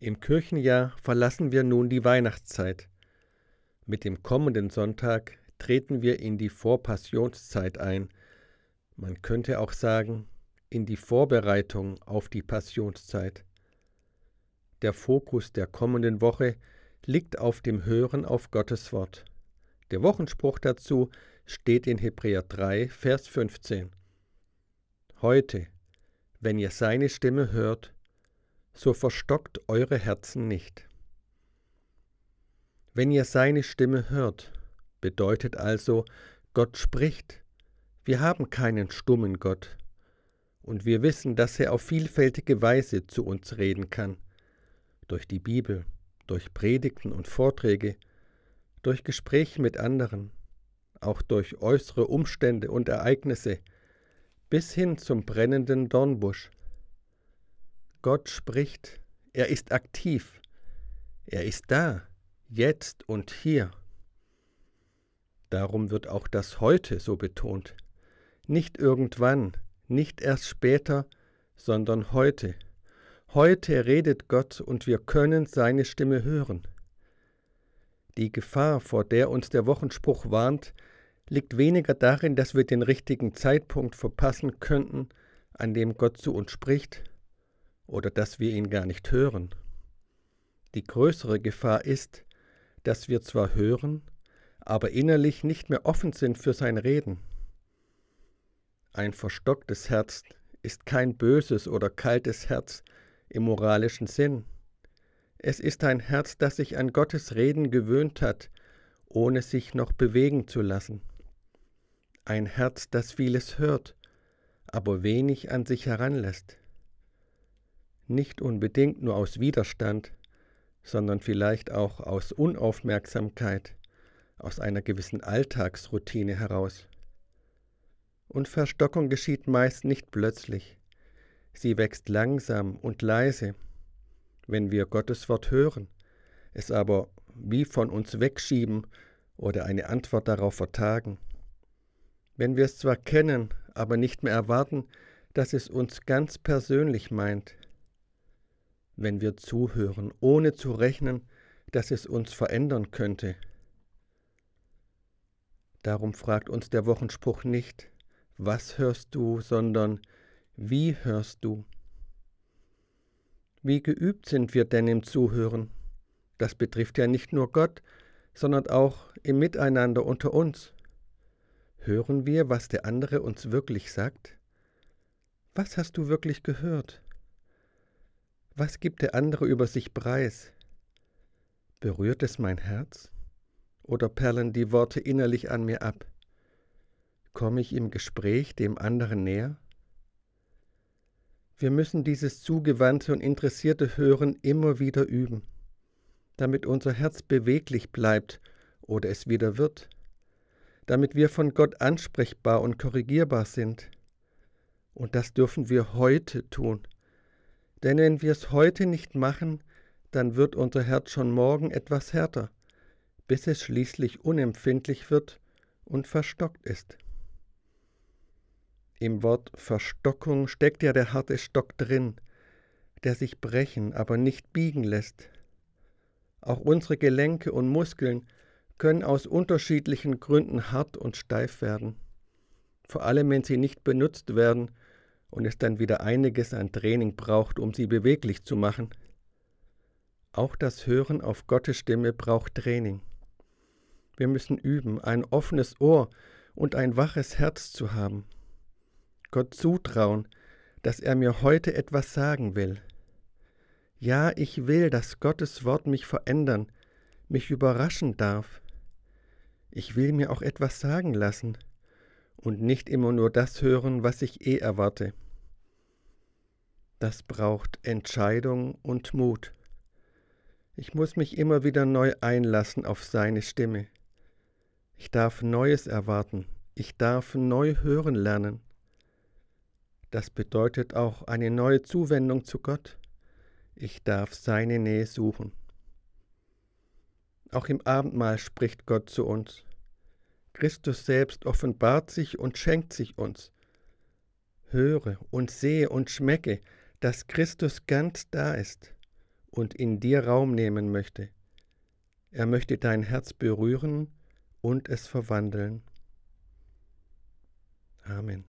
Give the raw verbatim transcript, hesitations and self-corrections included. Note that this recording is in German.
Im Kirchenjahr verlassen wir nun die Weihnachtszeit. Mit dem kommenden Sonntag treten wir in die Vorpassionszeit ein. Man könnte auch sagen, in die Vorbereitung auf die Passionszeit. Der Fokus der kommenden Woche liegt auf dem Hören auf Gottes Wort. Der Wochenspruch dazu steht in Hebräer drei, Vers fünfzehn. Heute, wenn ihr seine Stimme hört, so verstockt eure Herzen nicht. Wenn ihr seine Stimme hört, bedeutet also, Gott spricht. Wir haben keinen stummen Gott. Und wir wissen, dass er auf vielfältige Weise zu uns reden kann. Durch die Bibel, durch Predigten und Vorträge, durch Gespräche mit anderen, auch durch äußere Umstände und Ereignisse, bis hin zum brennenden Dornbusch. Gott spricht, er ist aktiv, er ist da, jetzt und hier. Darum wird auch das Heute so betont. Nicht irgendwann, nicht erst später, sondern heute. Heute redet Gott und wir können seine Stimme hören. Die Gefahr, vor der uns der Wochenspruch warnt, liegt weniger darin, dass wir den richtigen Zeitpunkt verpassen könnten, an dem Gott zu uns spricht, oder dass wir ihn gar nicht hören. Die größere Gefahr ist, dass wir zwar hören, aber innerlich nicht mehr offen sind für sein Reden. Ein verstocktes Herz ist kein böses oder kaltes Herz im moralischen Sinn. Es ist ein Herz, das sich an Gottes Reden gewöhnt hat, ohne sich noch bewegen zu lassen. Ein Herz, das vieles hört, aber wenig an sich heranlässt. Nicht unbedingt nur aus Widerstand, sondern vielleicht auch aus Unaufmerksamkeit, aus einer gewissen Alltagsroutine heraus. Und Verstockung geschieht meist nicht plötzlich. Sie wächst langsam und leise, wenn wir Gottes Wort hören, es aber wie von uns wegschieben oder eine Antwort darauf vertagen. Wenn wir es zwar kennen, aber nicht mehr erwarten, dass es uns ganz persönlich meint. Wenn wir zuhören, ohne zu rechnen, dass es uns verändern könnte. Darum fragt uns der Wochenspruch nicht, was hörst du, sondern wie hörst du? Wie geübt sind wir denn im Zuhören? Das betrifft ja nicht nur Gott, sondern auch im Miteinander unter uns. Hören wir, was der andere uns wirklich sagt? Was hast du wirklich gehört? Was gibt der andere über sich preis? Berührt es mein Herz? Oder perlen die Worte innerlich an mir ab? Komme ich im Gespräch dem anderen näher? Wir müssen dieses zugewandte und interessierte Hören immer wieder üben, damit unser Herz beweglich bleibt oder es wieder wird, damit wir von Gott ansprechbar und korrigierbar sind. Und das dürfen wir heute tun. Denn wenn wir es heute nicht machen, dann wird unser Herz schon morgen etwas härter, bis es schließlich unempfindlich wird und verstockt ist. Im Wort Verstockung steckt ja der harte Stock drin, der sich brechen, aber nicht biegen lässt. Auch unsere Gelenke und Muskeln können aus unterschiedlichen Gründen hart und steif werden, vor allem wenn sie nicht benutzt werden und es dann wieder einiges an Training braucht, um sie beweglich zu machen. Auch das Hören auf Gottes Stimme braucht Training. Wir müssen üben, ein offenes Ohr und ein waches Herz zu haben. Gott zutrauen, dass er mir heute etwas sagen will. Ja, ich will, dass Gottes Wort mich verändern, mich überraschen darf. Ich will mir auch etwas sagen lassen und nicht immer nur das hören, was ich eh erwarte. Das braucht Entscheidung und Mut. Ich muss mich immer wieder neu einlassen auf seine Stimme. Ich darf Neues erwarten. Ich darf neu hören lernen. Das bedeutet auch eine neue Zuwendung zu Gott. Ich darf seine Nähe suchen. Auch im Abendmahl spricht Gott zu uns. Christus selbst offenbart sich und schenkt sich uns. Höre und sehe und schmecke, dass Christus ganz da ist und in dir Raum nehmen möchte. Er möchte dein Herz berühren und es verwandeln. Amen.